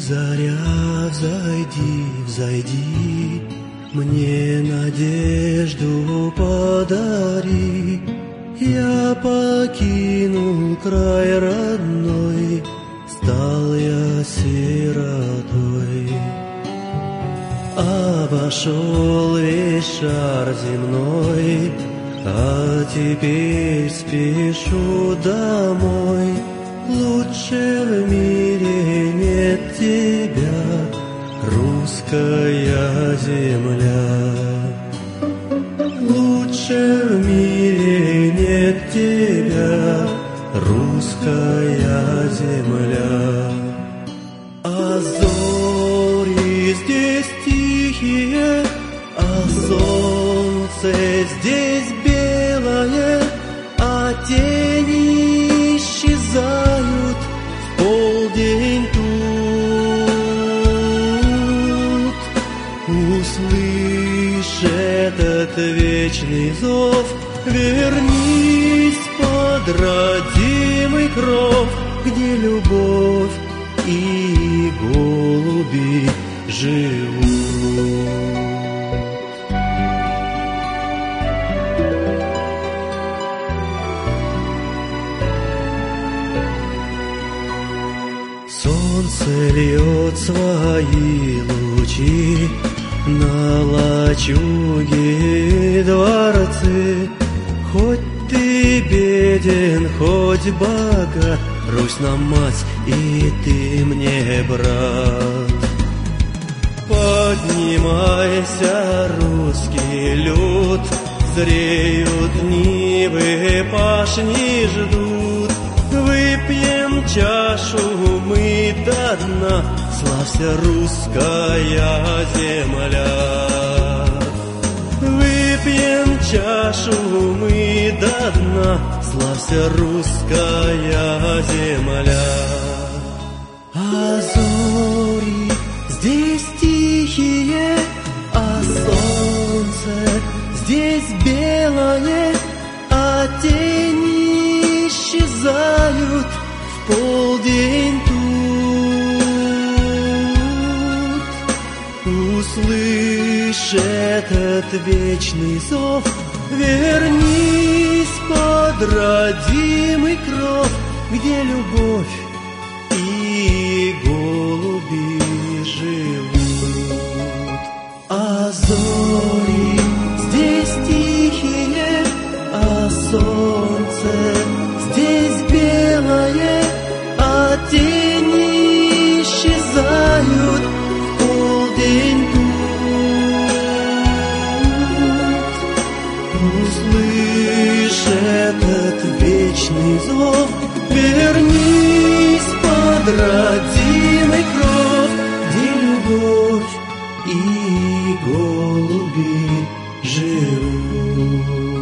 Заря, взойди, взойди, мне надежду подари. Я покинул край родной, стал я сиротой. Обошел весь шар земной, а теперь спешу домой. Лучше в мире нет тебя, русская земля. Лучше в мире нет тебя, русская земля. А зори здесь тихие, а солнце здесь белое, а тени исчезают в полдень тут. Услышь этот вечный зов, вернись под родимый кров, где любовь и голуби живут. Солнце льет свои лучи на лачуги и дворцы. Хоть ты беден, хоть богат, Русь нам мать, и ты мне брат. Поднимайся, русский люд, зреют нивы, пашни ждут. Выпьем чашу мы до дна, славься, русская земля. Выпьем чашу мы до дна, славься, русская земля. А зори здесь тихие, а солнце здесь белое, а тени исчезают в полдень тут. Услышь этот вечный зов, вернись под родимый кров, где любовь и голуби живут. А зори здесь тихие, а солнце здесь белое, а тени исчезают в полдень тут. Услышь этот вечный зов, вернись под родимый кров, где любовь и голуби живут.